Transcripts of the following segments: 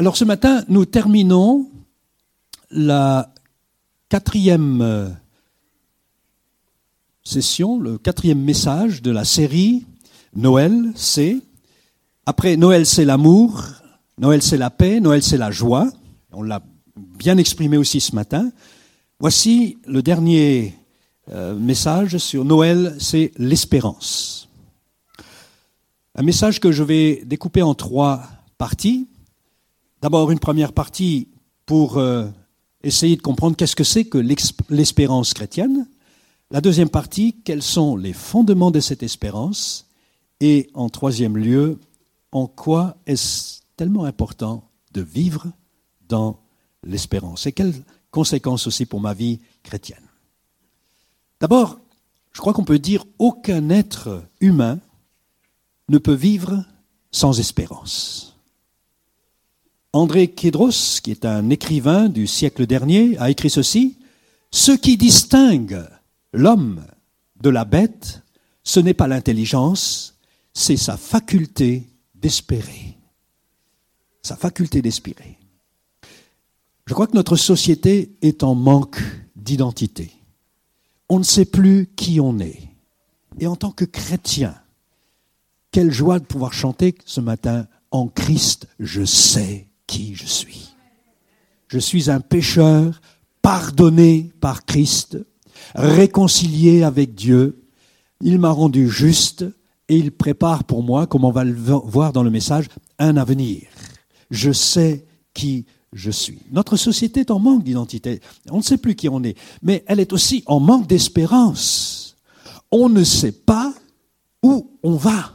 Alors ce matin, nous terminons la 4e session, le 4e message de la série Noël, c'est... Après Noël, c'est l'amour, Noël, c'est la paix, Noël, c'est la joie. On l'a bien exprimé aussi ce matin. Voici le dernier message sur Noël, c'est l'espérance. Un message que je vais découper en 3 parties. D'abord, une première partie pour essayer de comprendre qu'est-ce que c'est que l'espérance chrétienne. La deuxième partie, quels sont les fondements de cette espérance. Et en 3e lieu, en quoi est-ce tellement important de vivre dans l'espérance. Et quelles conséquences aussi pour ma vie chrétienne. D'abord, je crois qu'on peut dire aucun être humain ne peut vivre sans espérance. André Kédros, qui est un écrivain du siècle dernier, a écrit ceci: « Ce qui distingue l'homme de la bête, ce n'est pas l'intelligence, c'est sa faculté d'espérer. » Sa faculté d'espérer. Je crois que notre société est en manque d'identité. On ne sait plus qui on est. Et en tant que chrétien, quelle joie de pouvoir chanter ce matin « En Christ, je sais qui je suis. Je suis un pécheur pardonné par Christ, réconcilié avec Dieu. Il m'a rendu juste et il prépare pour moi, comme on va le voir dans le message, un avenir. Je sais qui je suis. » Notre société est en manque d'identité. On ne sait plus qui on est. Mais elle est aussi en manque d'espérance. On ne sait pas où on va.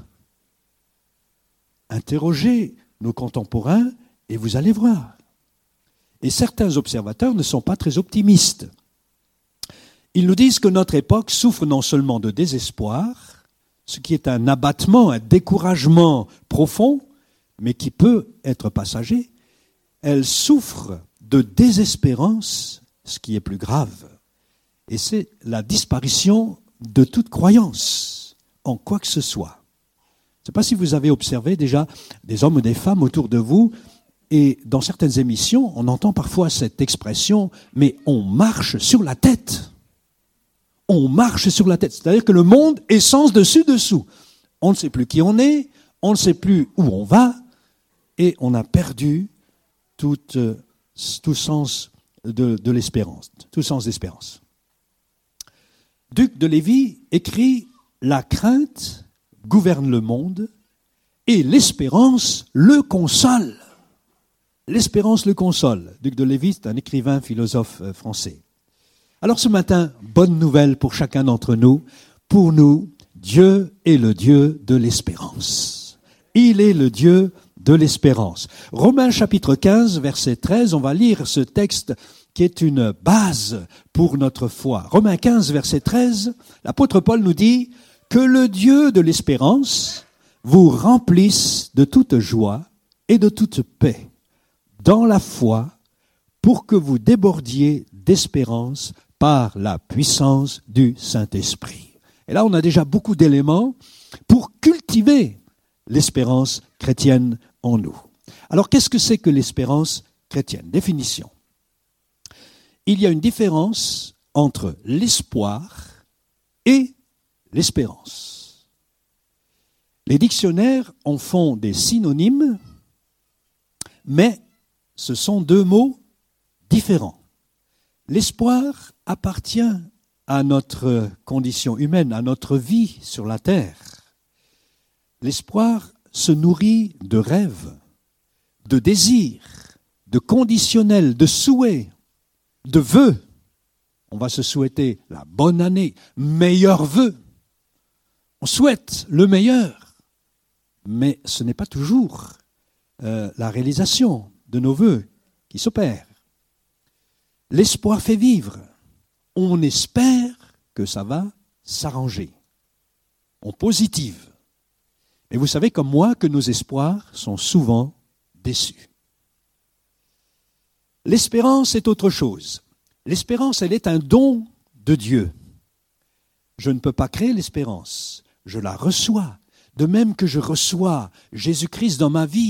Interrogez nos contemporains et vous allez voir. Et certains observateurs ne sont pas très optimistes. Ils nous disent que notre époque souffre non seulement de désespoir, ce qui est un abattement, un découragement profond, mais qui peut être passager. Elle souffre de désespérance, ce qui est plus grave. Et c'est la disparition de toute croyance en quoi que ce soit. Je ne sais pas si vous avez observé déjà des hommes ou des femmes autour de vous, et dans certaines émissions, on entend parfois cette expression, mais on marche sur la tête. On marche sur la tête. C'est-à-dire que le monde est sens dessus dessous. On ne sait plus qui on est, on ne sait plus où on va, et on a perdu tout sens de l'espérance, tout sens d'espérance. Duc de Lévis écrit « La crainte gouverne le monde et l'espérance le console. » L'espérance le console. Duc de Lévis est un écrivain, philosophe français. Alors ce matin, bonne nouvelle pour chacun d'entre nous. Pour nous, Dieu est le Dieu de l'espérance. Il est le Dieu de l'espérance. Romains chapitre 15, verset 13, on va lire ce texte qui est une base pour notre foi. Romains 15, verset 13, l'apôtre Paul nous dit « Que le Dieu de l'espérance vous remplisse de toute joie et de toute paix dans la foi pour que vous débordiez d'espérance par la puissance du Saint-Esprit. » Et là, on a déjà beaucoup d'éléments pour cultiver l'espérance chrétienne en nous. Alors, qu'est-ce que c'est que l'espérance chrétienne? Définition. Il y a une différence entre l'espoir et l'espérance. Les dictionnaires en font des synonymes, mais ce sont 2 mots différents. L'espoir appartient à notre condition humaine, à notre vie sur la terre. L'espoir se nourrit de rêves, de désirs, de conditionnels, de souhaits, de vœux. On va se souhaiter la bonne année, meilleurs vœux. On souhaite le meilleur, mais ce n'est pas toujours la réalisation de nos vœux qui s'opère. L'espoir fait vivre. On espère que ça va s'arranger. On positive. Mais vous savez comme moi que nos espoirs sont souvent déçus. L'espérance est autre chose. L'espérance, elle est un don de Dieu. Je ne peux pas créer l'espérance. Je la reçois. De même que je reçois Jésus-Christ dans ma vie,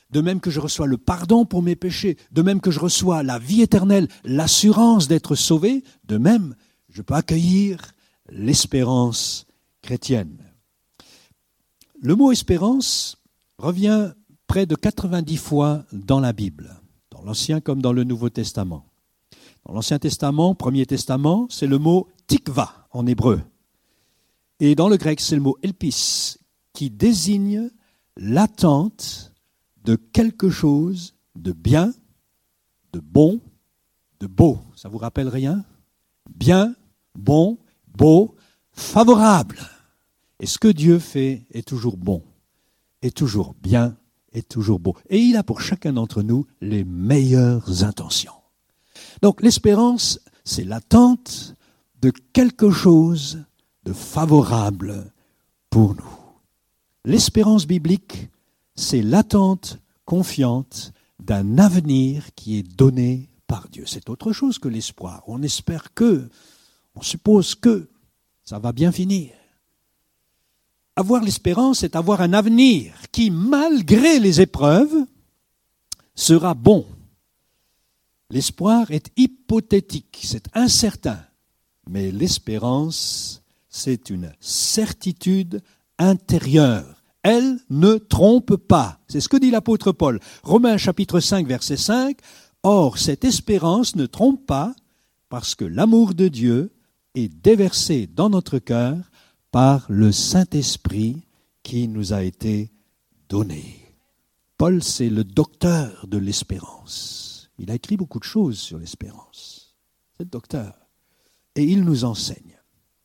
de même que je reçois le pardon pour mes péchés, de même que je reçois la vie éternelle, l'assurance d'être sauvé, de même, je peux accueillir l'espérance chrétienne. Le mot espérance revient près de 90 fois dans la Bible, dans l'Ancien comme dans le Nouveau Testament. Dans l'Ancien Testament, Premier Testament, c'est le mot tikva en hébreu. Et dans le grec, c'est le mot elpis, qui désigne l'attente de quelque chose de bien, de bon, de beau. Ça vous rappelle rien? Bien, bon, beau, favorable. Et ce que Dieu fait est toujours bon, est toujours bien, est toujours beau. Et il a pour chacun d'entre nous les meilleures intentions. Donc l'espérance, c'est l'attente de quelque chose de favorable pour nous. L'espérance biblique, c'est l'attente confiante d'un avenir qui est donné par Dieu. C'est autre chose que l'espoir. On espère que, on suppose que ça va bien finir. Avoir l'espérance, c'est avoir un avenir qui, malgré les épreuves, sera bon. L'espoir est hypothétique, c'est incertain. Mais l'espérance, c'est une certitude intérieure. Elle ne trompe pas. C'est ce que dit l'apôtre Paul. Romains chapitre 5, verset 5. Or, cette espérance ne trompe pas parce que l'amour de Dieu est déversé dans notre cœur par le Saint-Esprit qui nous a été donné. Paul, c'est le docteur de l'espérance. Il a écrit beaucoup de choses sur l'espérance. C'est le docteur. Et il nous enseigne.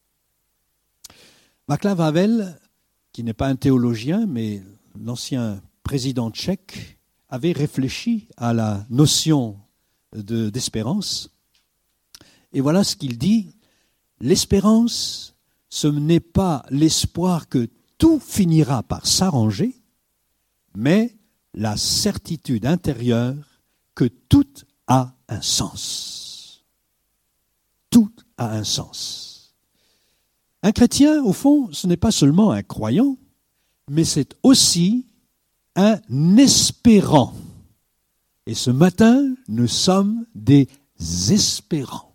Václav Havel, qui n'est pas un théologien, mais l'ancien président tchèque, avait réfléchi à la notion d'espérance. Et voilà ce qu'il dit. L'espérance, ce n'est pas l'espoir que tout finira par s'arranger, mais la certitude intérieure que tout a un sens. Tout a un sens. Un chrétien, au fond, ce n'est pas seulement un croyant, mais c'est aussi un espérant. Et ce matin, nous sommes des espérants.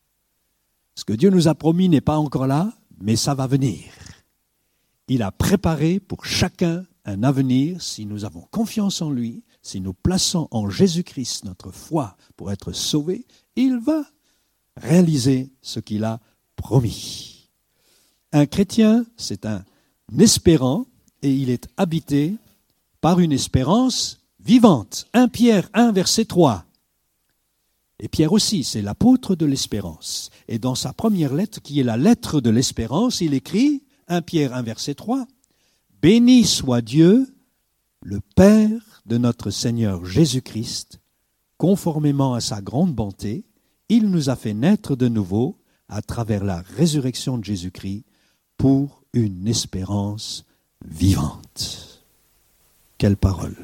Ce que Dieu nous a promis n'est pas encore là, mais ça va venir. Il a préparé pour chacun un avenir si nous avons confiance en lui, si nous plaçons en Jésus-Christ notre foi pour être sauvés, il va réaliser ce qu'il a promis. Un chrétien, c'est un espérant et il est habité par une espérance vivante. 1 Pierre 1, verset 3. Et Pierre aussi, c'est l'apôtre de l'espérance. Et dans sa première lettre, qui est la lettre de l'espérance, il écrit, 1 Pierre 1, verset 3, « Béni soit Dieu, le Père de notre Seigneur Jésus-Christ, conformément à sa grande bonté, il nous a fait naître de nouveau à travers la résurrection de Jésus-Christ pour une espérance vivante. » Quelle parole!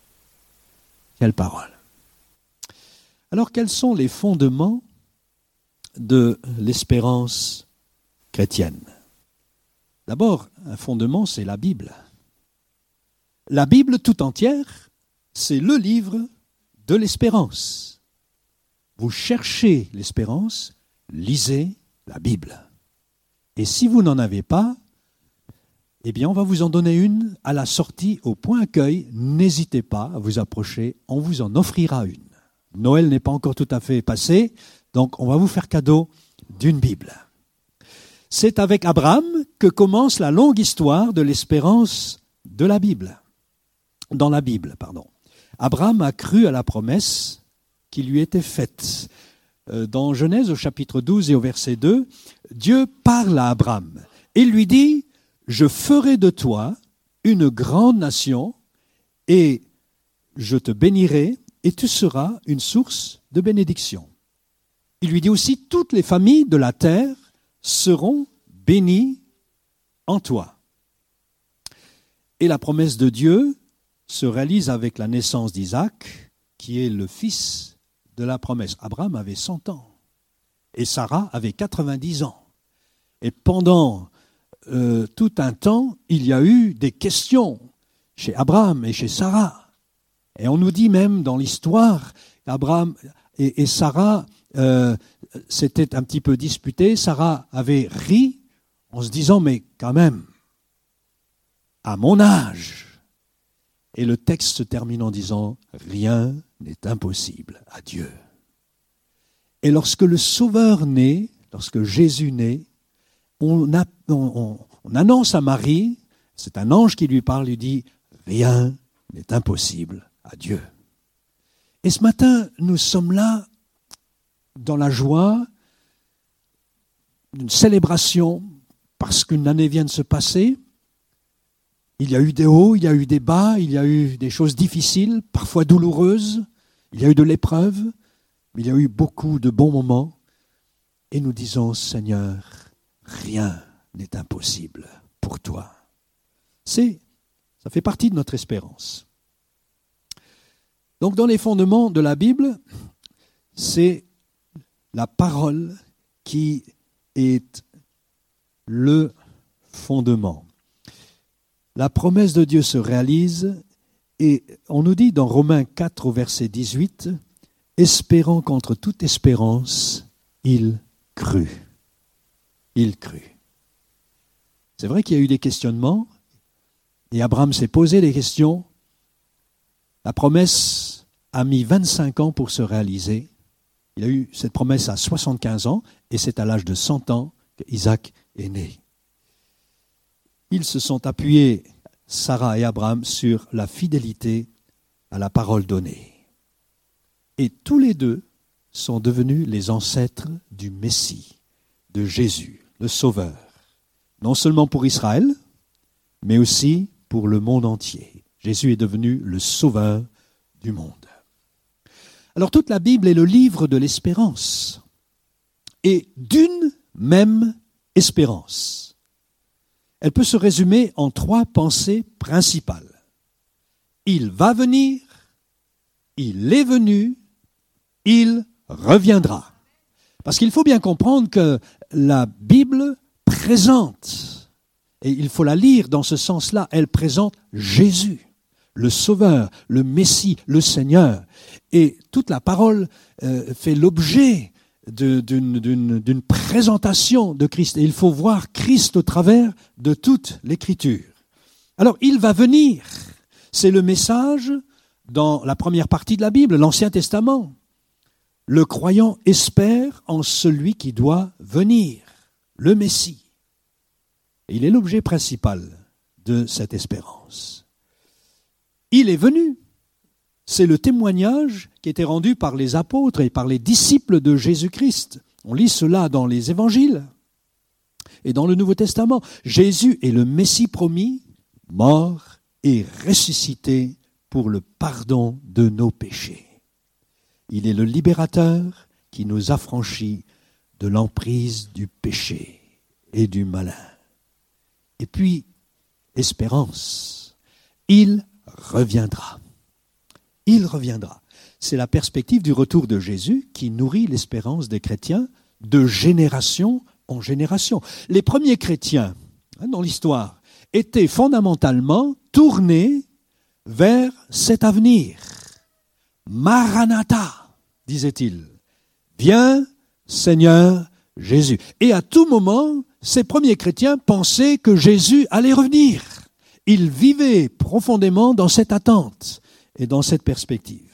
Quelle parole! Alors, quels sont les fondements de l'espérance chrétienne? D'abord, un fondement, c'est la Bible. La Bible tout entière, c'est le livre de l'espérance. Vous cherchez l'espérance, lisez la Bible. Et si vous n'en avez pas, eh bien, on va vous en donner une à la sortie au point accueil. N'hésitez pas à vous approcher, on vous en offrira une. Noël n'est pas encore tout à fait passé, donc on va vous faire cadeau d'une Bible. C'est avec Abraham que commence la longue histoire de l'espérance de la Bible. Dans la Bible, pardon. Abraham a cru à la promesse qui lui était faite. Dans Genèse au chapitre 12 et au verset 2, Dieu parle à Abraham et lui dit « Je ferai de toi une grande nation et je te bénirai et tu seras une source de bénédiction. » Il lui dit aussi « Toutes les familles de la terre seront bénies en toi. » Et la promesse de Dieu se réalise avec la naissance d'Isaac, qui est le fils de la promesse. Abraham avait 100 ans et Sarah avait 90 ans. Et pendant tout un temps, il y a eu des questions chez Abraham et chez Sarah. Et on nous dit même dans l'histoire, Abraham et Sarah s'étaient un petit peu disputés. Sarah avait ri en se disant, mais quand même, à mon âge. Et le texte se termine en disant, rien n'est impossible à Dieu. Et lorsque le Sauveur naît, lorsque Jésus naît, on annonce à Marie, c'est un ange qui lui parle, lui dit, rien n'est impossible à Dieu. Et ce matin, nous sommes là dans la joie d'une célébration parce qu'une année vient de se passer. Il y a eu des hauts, il y a eu des bas, il y a eu des choses difficiles, parfois douloureuses, il y a eu de l'épreuve, mais il y a eu beaucoup de bons moments. Et nous disons, Seigneur, rien n'est impossible pour toi. Ça fait partie de notre espérance. Donc dans les fondements de la Bible, c'est la parole qui est le fondement. La promesse de Dieu se réalise et on nous dit dans Romains 4 au verset 18, « Espérant contre toute espérance, il crut. » Il crut. C'est vrai qu'il y a eu des questionnements et Abraham s'est posé des questions. La promesse a mis 25 ans pour se réaliser. Il a eu cette promesse à 75 ans et c'est à l'âge de 100 ans qu'Isaac est né. Ils se sont appuyés, Sarah et Abraham, sur la fidélité à la parole donnée. Et tous les deux sont devenus les ancêtres du Messie, de Jésus, le Sauveur. Non seulement pour Israël, mais aussi pour le monde entier. Jésus est devenu le Sauveur du monde. Alors toute la Bible est le livre de l'espérance. Et d'une même espérance. Elle peut se résumer en 3 pensées principales. Il va venir, il est venu, il reviendra. Parce qu'il faut bien comprendre que la Bible présente, et il faut la lire dans ce sens-là, elle présente Jésus, le Sauveur, le Messie, le Seigneur. Et toute la parole fait l'objet d'une présentation de Christ. Et il faut voir Christ au travers de toute l'Écriture. Alors, il va venir. C'est le message dans la première partie de la Bible, l'Ancien Testament. Le croyant espère en celui qui doit venir, le Messie. Et il est l'objet principal de cette espérance. Il est venu. C'est le témoignage qui était rendu par les apôtres et par les disciples de Jésus-Christ. On lit cela dans les évangiles et dans le Nouveau Testament. Jésus est le Messie promis, mort et ressuscité pour le pardon de nos péchés. Il est le libérateur qui nous affranchit de l'emprise du péché et du malin. Et puis, espérance, il reviendra. Il reviendra. C'est la perspective du retour de Jésus qui nourrit l'espérance des chrétiens de génération en génération. Les premiers chrétiens, dans l'histoire, étaient fondamentalement tournés vers cet avenir. Maranatha, disait-il. Viens, Seigneur Jésus. Et à tout moment, ces premiers chrétiens pensaient que Jésus allait revenir. Ils vivaient profondément dans cette attente et dans cette perspective.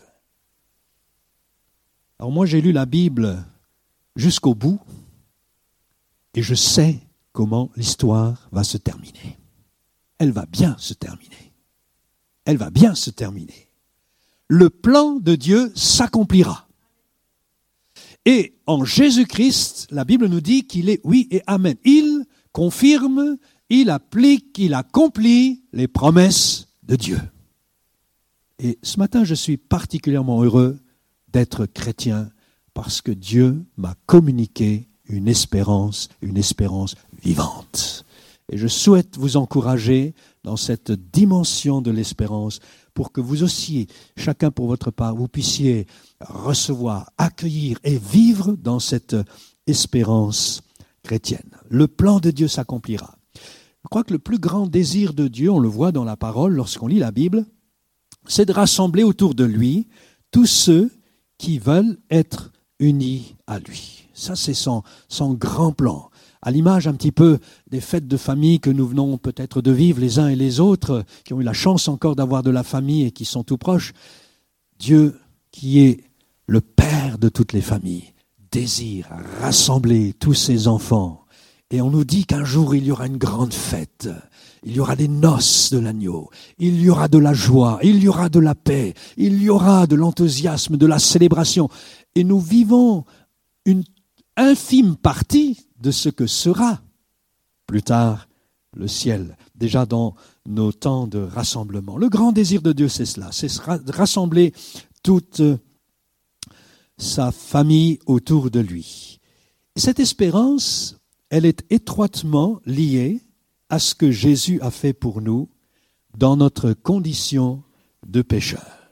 Alors moi, j'ai lu la Bible jusqu'au bout et je sais comment l'histoire va se terminer. Elle va bien se terminer. Elle va bien se terminer. Le plan de Dieu s'accomplira. Et en Jésus-Christ, la Bible nous dit qu'il est oui et amen. Il confirme, il applique, il accomplit les promesses de Dieu. Et ce matin, je suis particulièrement heureux d'être chrétien parce que Dieu m'a communiqué une espérance vivante. Et je souhaite vous encourager dans cette dimension de l'espérance pour que vous aussi, chacun pour votre part, vous puissiez recevoir, accueillir et vivre dans cette espérance chrétienne. Le plan de Dieu s'accomplira. Je crois que le plus grand désir de Dieu, on le voit dans la parole lorsqu'on lit la Bible, c'est de rassembler autour de lui tous ceux qui veulent être unis à lui. Ça, c'est son grand plan. À l'image un petit peu des fêtes de famille que nous venons peut-être de vivre les uns et les autres, qui ont eu la chance encore d'avoir de la famille et qui sont tout proches, Dieu, qui est le Père de toutes les familles, désire rassembler tous ses enfants. Et on nous dit qu'un jour, il y aura une grande fête. Il y aura des noces de l'agneau. Il y aura de la joie. Il y aura de la paix. Il y aura de l'enthousiasme, de la célébration. Et nous vivons une infime partie de ce que sera plus tard le ciel, déjà dans nos temps de rassemblement. Le grand désir de Dieu, c'est cela, c'est rassembler toute sa famille autour de lui. Et cette espérance, elle est étroitement liée à ce que Jésus a fait pour nous dans notre condition de pécheur.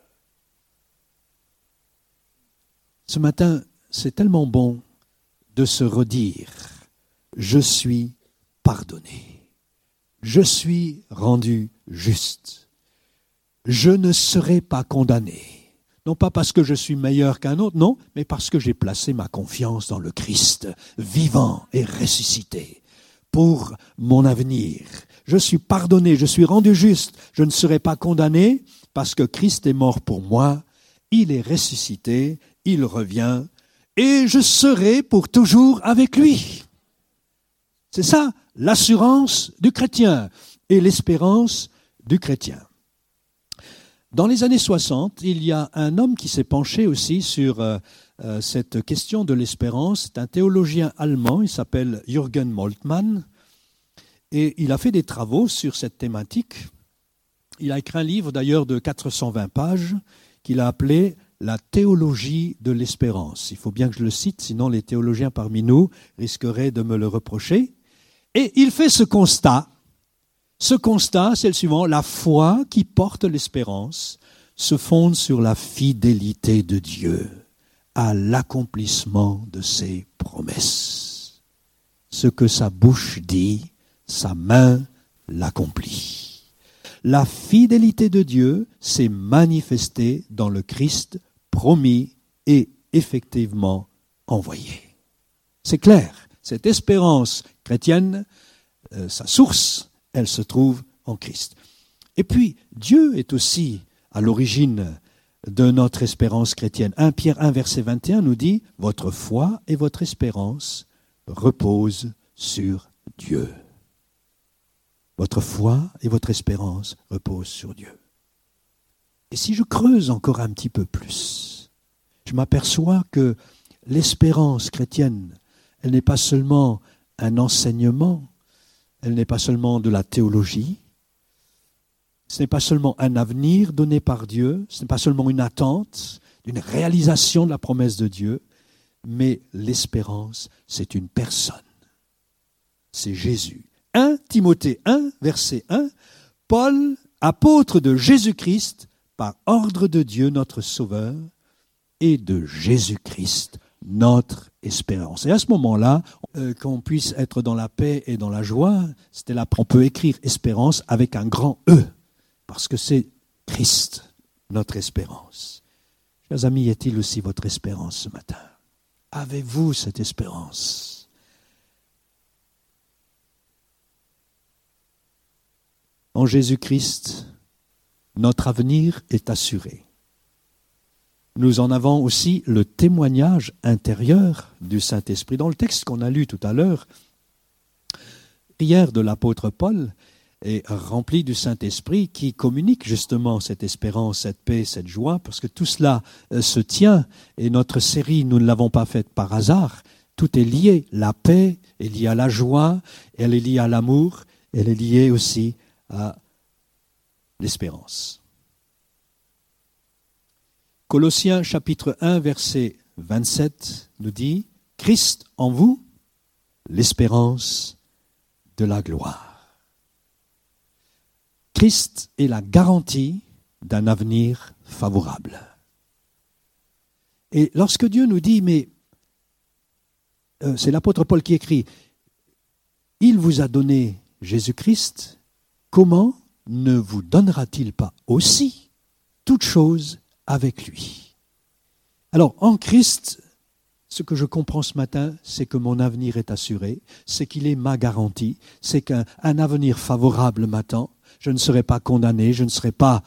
Ce matin, c'est tellement bon de se redire « Je suis pardonné, je suis rendu juste, je ne serai pas condamné ». Non pas parce que je suis meilleur qu'un autre, non, mais parce que j'ai placé ma confiance dans le Christ, vivant et ressuscité, pour mon avenir. Je suis pardonné, je suis rendu juste, je ne serai pas condamné parce que Christ est mort pour moi, il est ressuscité, il revient, et je serai pour toujours avec lui. C'est ça, l'assurance du chrétien et l'espérance du chrétien. Dans les années 60, il y a un homme qui s'est penché aussi sur cette question de l'espérance. C'est un théologien allemand, il s'appelle Jürgen Moltmann, et il a fait des travaux sur cette thématique. Il a écrit un livre d'ailleurs de 420 pages qu'il a appelé « La théologie de l'espérance ». Il faut bien que je le cite, sinon les théologiens parmi nous risqueraient de me le reprocher. Et il fait ce constat. Ce constat, c'est le suivant, la foi qui porte l'espérance se fonde sur la fidélité de Dieu à l'accomplissement de ses promesses. Ce que sa bouche dit, sa main l'accomplit. La fidélité de Dieu s'est manifestée dans le Christ promis et effectivement envoyé. C'est clair, cette espérance chrétienne, sa source, elle se trouve en Christ. Et puis, Dieu est aussi à l'origine de notre espérance chrétienne. 1 Pierre 1, verset 21 nous dit « Votre foi et votre espérance reposent sur Dieu. » Votre foi et votre espérance reposent sur Dieu. Et si je creuse encore un petit peu plus, je m'aperçois que l'espérance chrétienne, elle n'est pas seulement un enseignement, elle n'est pas seulement de la théologie, ce n'est pas seulement un avenir donné par Dieu, ce n'est pas seulement une attente, une réalisation de la promesse de Dieu, mais l'espérance, c'est une personne. C'est Jésus. 1 Timothée 1, verset 1, Paul, apôtre de Jésus-Christ, par ordre de Dieu notre Sauveur, et de Jésus-Christ, notre espérance. Et à ce moment-là, qu'on puisse être dans la paix et dans la joie, on peut écrire espérance avec un grand E, parce que c'est Christ, notre espérance. Chers amis, est-il aussi votre espérance ce matin? Avez-vous cette espérance? En Jésus-Christ, notre avenir est assuré. Nous en avons aussi le témoignage intérieur du Saint-Esprit. Dans le texte qu'on a lu tout à l'heure, la prière de l'apôtre Paul est remplie du Saint-Esprit qui communique justement cette espérance, cette paix, cette joie, parce que tout cela se tient. Et notre série, nous ne l'avons pas faite par hasard. Tout est lié. La paix est liée à la joie, elle est liée à l'amour, elle est liée aussi à l'espérance. Colossiens chapitre 1, verset 27 nous dit « Christ en vous, l'espérance de la gloire ». Christ est la garantie d'un avenir favorable. Et lorsque Dieu nous dit, mais c'est l'apôtre Paul qui écrit, « Il vous a donné Jésus-Christ, comment ne vous donnera-t-il pas aussi toutes choses avec lui. Alors, en Christ, ce que je comprends ce matin, c'est que mon avenir est assuré, c'est qu'il est ma garantie, c'est qu'un avenir favorable m'attend. Je ne serai pas condamné, je ne serai pas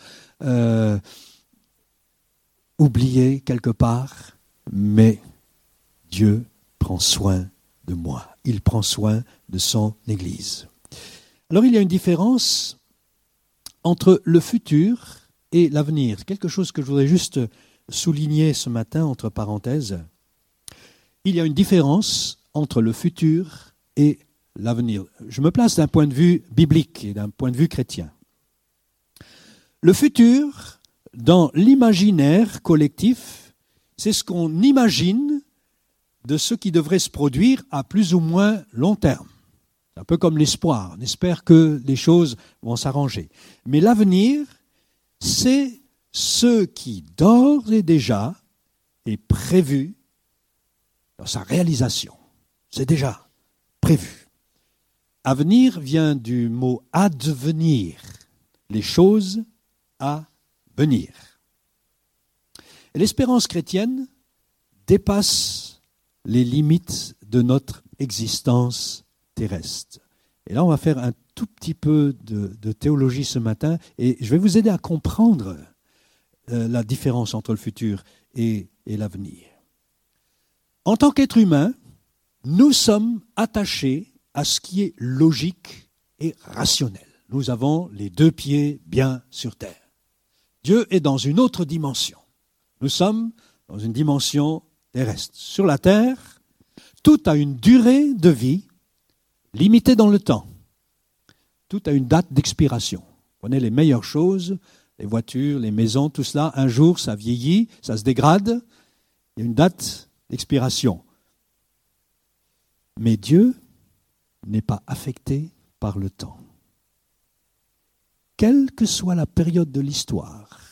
oublié quelque part, mais Dieu prend soin de moi. Il prend soin de son Église. Alors il y a une différence entre le futur et l'avenir. Quelque chose que je voudrais juste souligner ce matin, entre parenthèses. Il y a une différence entre le futur et l'avenir. Je me place d'un point de vue biblique et d'un point de vue chrétien. Le futur, dans l'imaginaire collectif, c'est ce qu'on imagine de ce qui devrait se produire à plus ou moins long terme. C'est un peu comme l'espoir. On espère que les choses vont s'arranger. Mais l'avenir, c'est ce qui d'ores et déjà est prévu dans sa réalisation. C'est déjà prévu. Avenir vient du mot advenir, les choses à venir. Et l'espérance chrétienne dépasse les limites de notre existence terrestre. Et là, on va faire un tout petit peu de théologie ce matin et je vais vous aider à comprendre la différence entre le futur et l'avenir. En tant qu'être humain, nous sommes attachés à ce qui est logique et rationnel. Nous avons les deux pieds bien sur terre. Dieu est dans une autre dimension. Nous sommes dans une dimension terrestre. Sur la terre, tout a une durée de vie limitée dans le temps. Tout a une date d'expiration. Prenez les meilleures choses, les voitures, les maisons, tout cela, un jour ça vieillit, ça se dégrade, il y a une date d'expiration. Mais Dieu n'est pas affecté par le temps. Quelle que soit la période de l'histoire,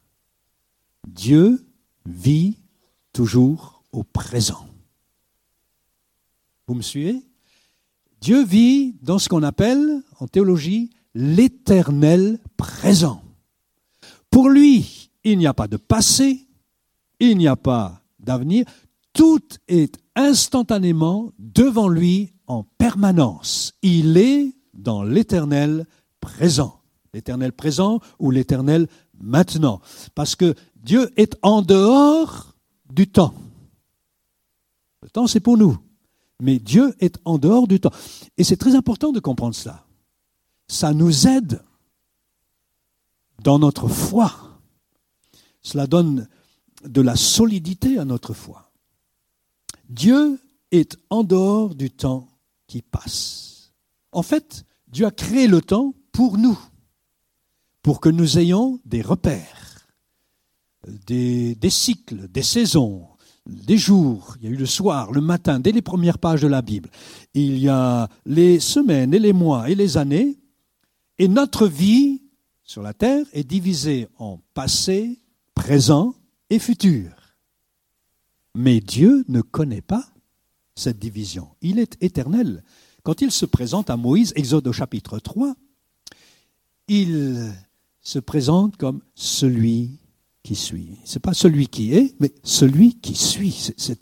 Dieu vit toujours au présent. Vous me suivez ? Dieu vit dans ce qu'on appelle, en théologie, l'éternel présent. Pour lui, il n'y a pas de passé, il n'y a pas d'avenir, tout est instantanément devant lui en permanence. Il est dans l'éternel présent. L'éternel présent ou l'éternel maintenant. Parce que Dieu est en dehors du temps. Le temps, c'est pour nous. Mais Dieu est en dehors du temps. Et c'est très important de comprendre cela. Ça nous aide dans notre foi. Cela donne de la solidité à notre foi. Dieu est en dehors du temps qui passe. En fait, Dieu a créé le temps pour nous, pour que nous ayons des repères, des cycles, des saisons, des jours. Il y a eu le soir, le matin, dès les premières pages de la Bible. Il y a les semaines et les mois et les années. Et notre vie sur la terre est divisée en passé, présent et futur. Mais Dieu ne connaît pas cette division. Il est éternel. Quand il se présente à Moïse, Exode au chapitre 3, il se présente comme celui qui suit. Ce n'est pas celui qui est, mais celui qui suit. C'est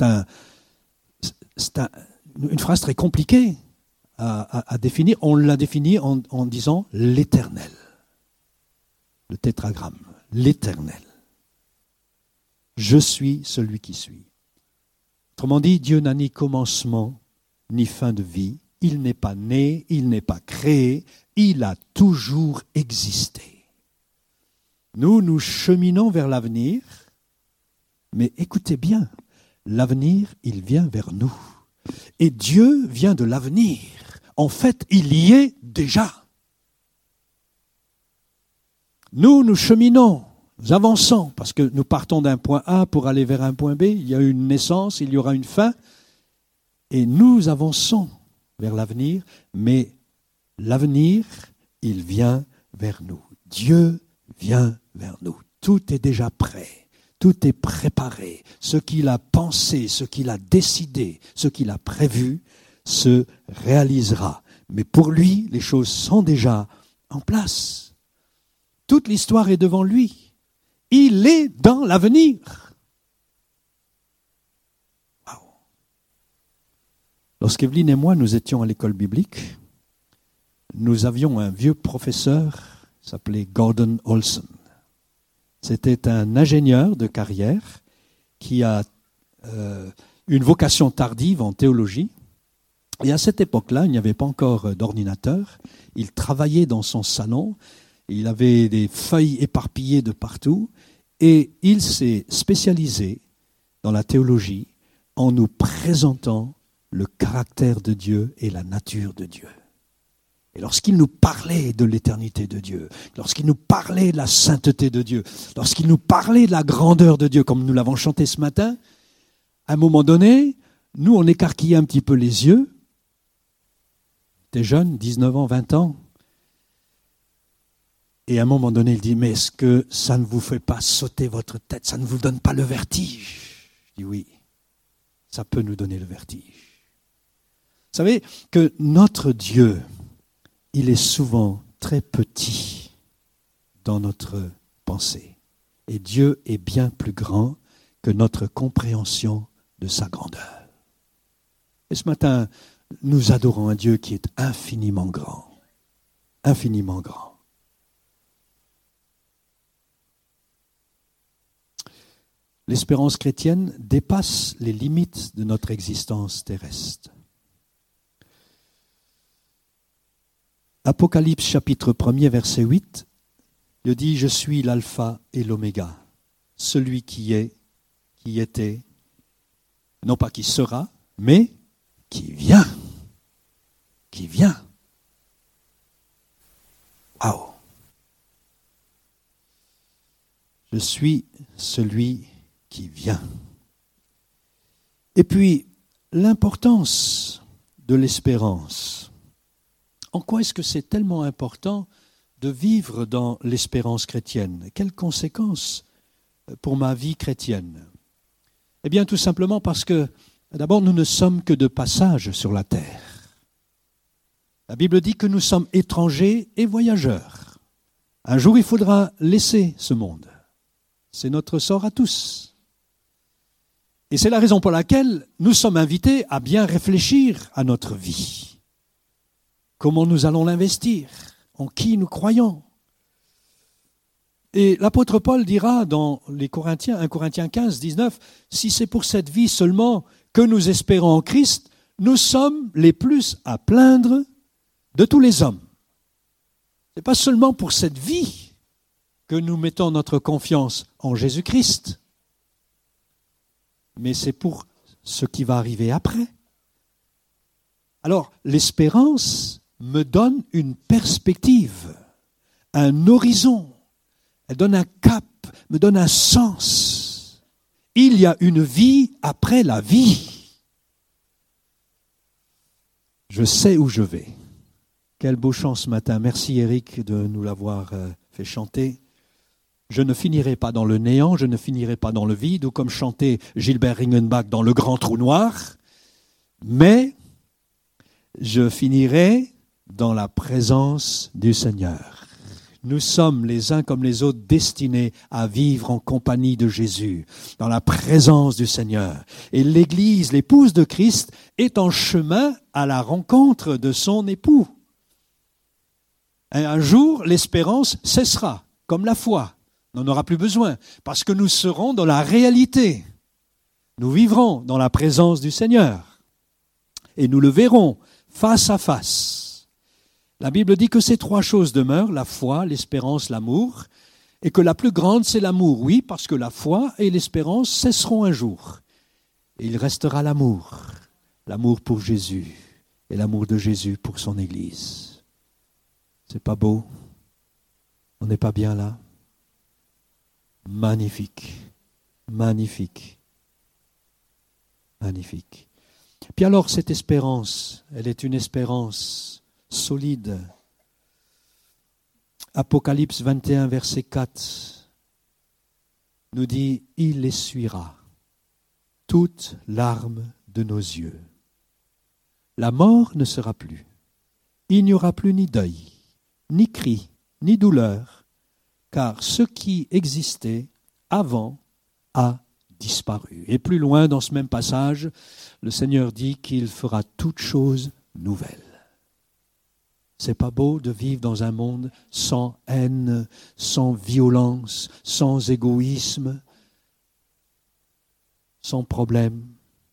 une phrase très compliquée à définir. On l'a défini en disant l'éternel. Le tétragramme, l'éternel. Je suis celui qui suis. Autrement dit, Dieu n'a ni commencement ni fin de vie. Il n'est pas né, il n'est pas créé, il a toujours existé. Nous cheminons vers l'avenir, mais écoutez bien, l'avenir, il vient vers nous. Et Dieu vient de l'avenir. En fait, il y est déjà. Nous cheminons, nous avançons, parce que nous partons d'un point A pour aller vers un point B. Il y a une naissance, il y aura une fin. Et nous avançons vers l'avenir, mais l'avenir, il vient vers nous. Dieu vient vers nous. Tout est déjà prêt, tout est préparé. Ce qu'il a pensé, ce qu'il a décidé, ce qu'il a prévu se réalisera. Mais pour lui, les choses sont déjà en place. Toute l'histoire est devant lui. Il est dans l'avenir. Wow. Lorsqu'Evelyne et moi, nous étions à l'école biblique, nous avions un vieux professeur, il s'appelait Gordon Olson. C'était un ingénieur de carrière qui a une vocation tardive en théologie. Et à cette époque-là, il n'y avait pas encore d'ordinateur. Il travaillait dans son salon. Il avait des feuilles éparpillées de partout. Et il s'est spécialisé dans la théologie en nous présentant le caractère de Dieu et la nature de Dieu. Et lorsqu'il nous parlait de l'éternité de Dieu, lorsqu'il nous parlait de la sainteté de Dieu, lorsqu'il nous parlait de la grandeur de Dieu, comme nous l'avons chanté ce matin, à un moment donné, nous, on écarquillait un petit peu les yeux. T'es jeune, 19 ans, 20 ans. Et à un moment donné, il dit, mais est-ce que ça ne vous fait pas sauter votre tête? Ça ne vous donne pas le vertige? Je dis oui, ça peut nous donner le vertige. Vous savez que notre Dieu, il est souvent très petit dans notre pensée. Et Dieu est bien plus grand que notre compréhension de sa grandeur. Et ce matin, nous adorons un Dieu qui est infiniment grand. Infiniment grand. L'espérance chrétienne dépasse les limites de notre existence terrestre. Apocalypse chapitre 1er verset 8, il dit « Je suis l'alpha et l'oméga, celui qui est, qui était, non pas qui sera, mais qui vient. » Qui vient. Waouh! Je suis celui qui vient. Et puis, l'importance de l'espérance. En quoi est-ce que c'est tellement important de vivre dans l'espérance chrétienne? Quelles conséquences pour ma vie chrétienne? Eh bien, tout simplement parce que, d'abord, nous ne sommes que de passage sur la terre. La Bible dit que nous sommes étrangers et voyageurs. Un jour, il faudra laisser ce monde. C'est notre sort à tous. Et c'est la raison pour laquelle nous sommes invités à bien réfléchir à notre vie. Comment nous allons l'investir? En qui nous croyons? Et l'apôtre Paul dira dans les Corinthiens, 1 Corinthiens 15, 19, « Si c'est pour cette vie seulement que nous espérons en Christ, nous sommes les plus à plaindre de tous les hommes. » Ce n'est pas seulement pour cette vie que nous mettons notre confiance en Jésus-Christ, mais c'est pour ce qui va arriver après. Alors, l'espérance me donne une perspective, un horizon. Elle donne un cap, me donne un sens. Il y a une vie après la vie. Je sais où je vais. Quel beau chant ce matin. Merci Eric de nous l'avoir fait chanter. Je ne finirai pas dans le néant, je ne finirai pas dans le vide, ou comme chantait Gilbert Ringenbach dans le grand trou noir, mais je finirai dans la présence du Seigneur. Nous sommes les uns comme les autres destinés à vivre en compagnie de Jésus, dans la présence du Seigneur. Et l'Église, l'épouse de Christ, est en chemin à la rencontre de son époux. Et un jour, l'espérance cessera, comme la foi. On n'en aura plus besoin, parce que nous serons dans la réalité. Nous vivrons dans la présence du Seigneur. Et nous le verrons face à face. La Bible dit que ces trois choses demeurent, la foi, l'espérance, l'amour, et que la plus grande, c'est l'amour. Oui, parce que la foi et l'espérance cesseront un jour. Et il restera l'amour. L'amour pour Jésus et l'amour de Jésus pour son Église. C'est pas beau? On n'est pas bien là? Magnifique, magnifique, magnifique. Puis alors, cette espérance, elle est une espérance solide. Apocalypse 21, verset 4, nous dit « Il essuiera toute larme de nos yeux. La mort ne sera plus. Il n'y aura plus ni deuil, ni cri, ni douleur, car ce qui existait avant a disparu. Et plus loin dans ce même passage, le Seigneur dit qu'il fera toutes choses nouvelles. C'est pas beau de vivre dans un monde sans haine, sans violence, sans égoïsme, sans problème.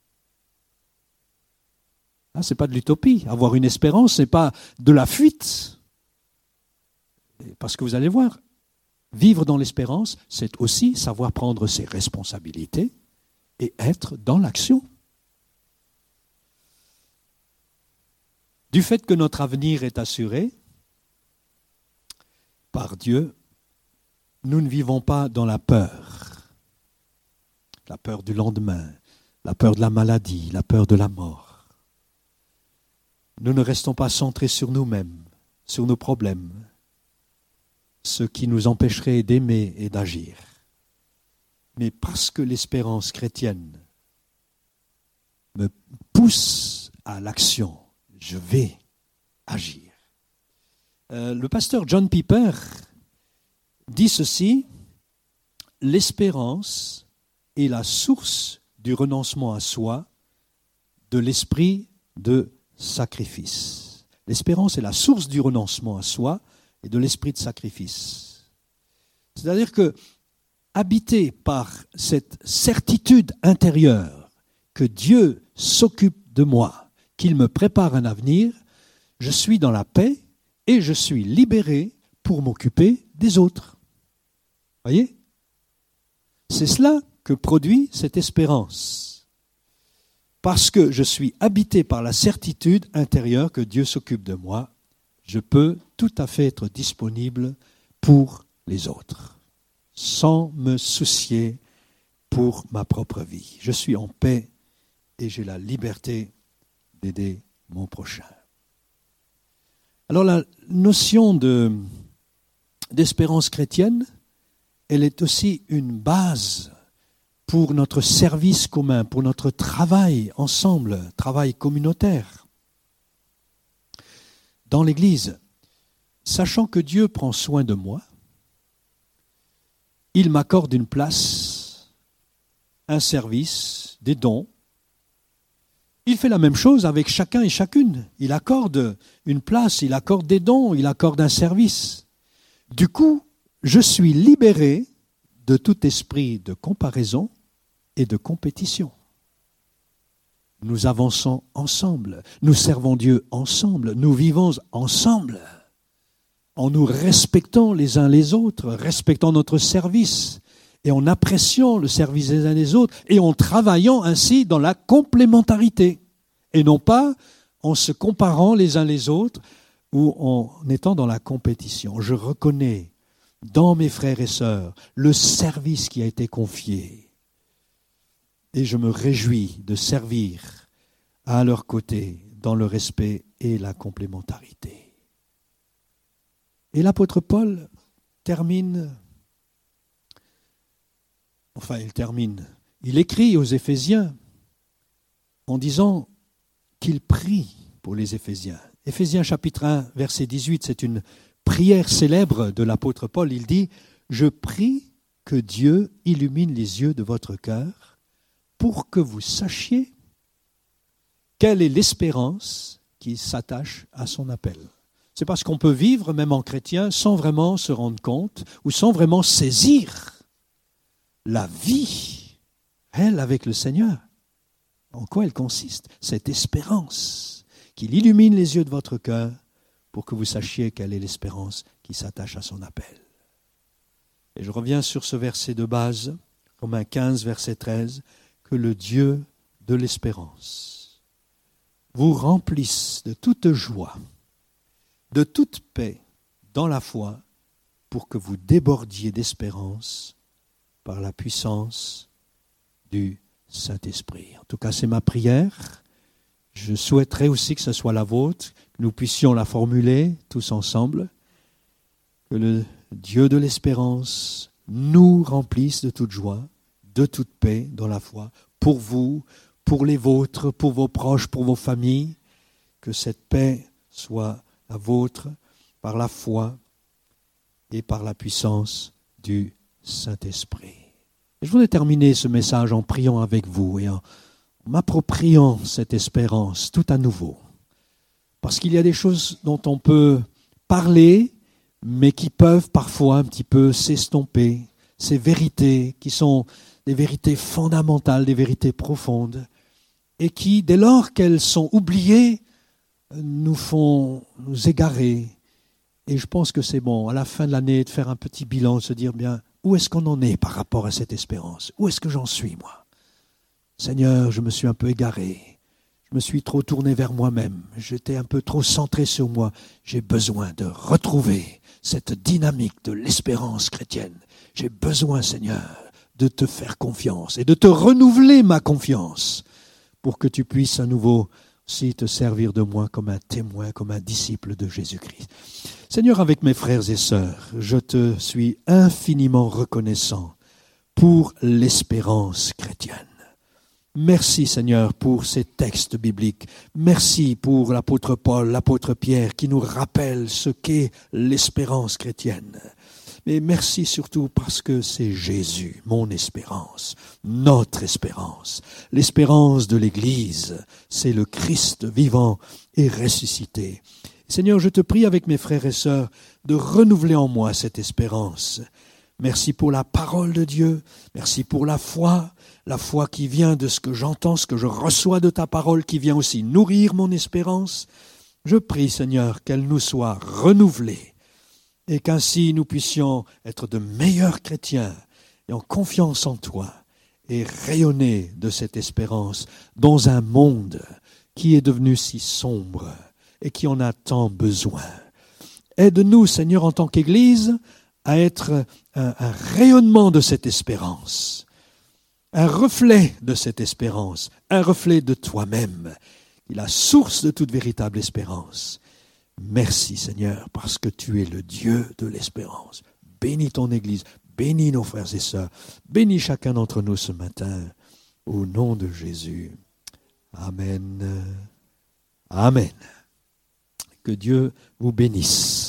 Ah, c'est pas de l'utopie. Avoir une espérance, c'est pas de la fuite. Parce que vous allez voir, vivre dans l'espérance, c'est aussi savoir prendre ses responsabilités et être dans l'action. Du fait que notre avenir est assuré par Dieu, nous ne vivons pas dans la peur du lendemain, la peur de la maladie, la peur de la mort. Nous ne restons pas centrés sur nous-mêmes, sur nos problèmes, ce qui nous empêcherait d'aimer et d'agir. Mais parce que l'espérance chrétienne me pousse à l'action, je vais agir. Le pasteur John Piper dit ceci: l'espérance est la source du renoncement à soi, de l'esprit de sacrifice. L'espérance est la source du renoncement à soi et de l'esprit de sacrifice. C'est-à-dire que, habité par cette certitude intérieure que Dieu s'occupe de moi, qu'il me prépare un avenir, je suis dans la paix et je suis libéré pour m'occuper des autres. Voyez ? C'est cela que produit cette espérance. Parce que je suis habité par la certitude intérieure que Dieu s'occupe de moi, je peux tout à fait être disponible pour les autres, sans me soucier pour ma propre vie. Je suis en paix et j'ai la liberté d'aider mon prochain. Alors la notion d'espérance chrétienne, elle est aussi une base pour notre service commun, pour notre travail ensemble, travail communautaire. Dans l'Église, sachant que Dieu prend soin de moi, il m'accorde une place, un service, des dons. Il fait la même chose avec chacun et chacune. Il accorde une place, il accorde des dons, il accorde un service. Du coup, je suis libéré de tout esprit de comparaison et de compétition. Nous avançons ensemble, nous servons Dieu ensemble, nous vivons ensemble, en nous respectant les uns les autres, respectant notre service, et en appréciant le service des uns des autres, et en travaillant ainsi dans la complémentarité, et non pas en se comparant les uns les autres ou en étant dans la compétition. Je reconnais dans mes frères et sœurs le service qui a été confié, et je me réjouis de servir à leur côté dans le respect et la complémentarité. Et l'apôtre Paul il écrit aux Éphésiens en disant qu'il prie pour les Éphésiens. Éphésiens chapitre 1, verset 18, c'est une prière célèbre de l'apôtre Paul. Il dit « Je prie que Dieu illumine les yeux de votre cœur pour que vous sachiez quelle est l'espérance qui s'attache à son appel. » C'est parce qu'on peut vivre, même en chrétien, sans vraiment se rendre compte ou sans vraiment saisir la vie, elle, avec le Seigneur. En quoi elle consiste, cette espérance, qu'il illumine les yeux de votre cœur pour que vous sachiez quelle est l'espérance qui s'attache à son appel. Et je reviens sur ce verset de base, Romains 15, verset 13, que le Dieu de l'espérance vous remplisse de toute joie, de toute paix dans la foi, pour que vous débordiez d'espérance par la puissance du Saint-Esprit. En tout cas, c'est ma prière. Je souhaiterais aussi que ce soit la vôtre, que nous puissions la formuler tous ensemble, que le Dieu de l'espérance nous remplisse de toute joie, de toute paix dans la foi, pour vous, pour les vôtres, pour vos proches, pour vos familles, que cette paix soit la vôtre par la foi et par la puissance du Saint-Esprit. Je voudrais terminer ce message en priant avec vous et en m'appropriant cette espérance tout à nouveau. Parce qu'il y a des choses dont on peut parler, mais qui peuvent parfois un petit peu s'estomper. Ces vérités qui sont des vérités fondamentales, des vérités profondes, et qui, dès lors qu'elles sont oubliées, nous font nous égarer. Et je pense que c'est bon, à la fin de l'année, de faire un petit bilan, de se dire, bien, où est-ce qu'on en est par rapport à cette espérance? Où est-ce que j'en suis, moi? Seigneur, je me suis un peu égaré. Je me suis trop tourné vers moi-même. J'étais un peu trop centré sur moi. J'ai besoin de retrouver cette dynamique de l'espérance chrétienne. J'ai besoin, Seigneur, de te faire confiance et de te renouveler ma confiance pour que tu puisses à nouveau aussi te servir de moi comme un témoin, comme un disciple de Jésus-Christ. Seigneur, avec mes frères et sœurs, je te suis infiniment reconnaissant pour l'espérance chrétienne. Merci Seigneur pour ces textes bibliques. Merci pour l'apôtre Paul, l'apôtre Pierre qui nous rappellent ce qu'est l'espérance chrétienne. Mais merci surtout parce que c'est Jésus, mon espérance, notre espérance. L'espérance de l'Église, c'est le Christ vivant et ressuscité. Seigneur, je te prie avec mes frères et sœurs de renouveler en moi cette espérance. Merci pour la parole de Dieu, merci pour la foi qui vient de ce que j'entends, ce que je reçois de ta parole, qui vient aussi nourrir mon espérance. Je prie, Seigneur, qu'elle nous soit renouvelée et qu'ainsi nous puissions être de meilleurs chrétiens et en confiance en toi et rayonner de cette espérance dans un monde qui est devenu si sombre et qui en a tant besoin. Aide-nous, Seigneur, en tant qu'Église, à être un rayonnement de cette espérance, un reflet de cette espérance, un reflet de toi-même, qui est la source de toute véritable espérance. Merci Seigneur, parce que tu es le Dieu de l'espérance. Bénis ton Église, bénis nos frères et sœurs, bénis chacun d'entre nous ce matin, au nom de Jésus. Amen. Amen. Que Dieu vous bénisse.